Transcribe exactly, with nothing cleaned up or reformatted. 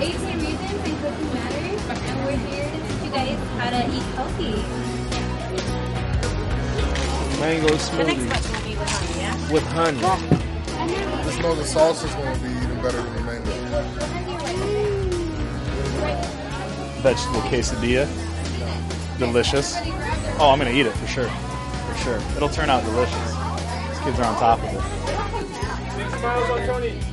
eighteen Reasons and Cooking Matters, and we're here to teach you guys how to eat healthy. Mango The next smoothie question will be with honey, yeah? with honey. Just know the sauce is going to be even better than the mango. Vegetable quesadilla. Delicious. Oh, I'm gonna eat it for sure. For sure. It'll turn out delicious. These kids are on top of it. Big smiles on Tony.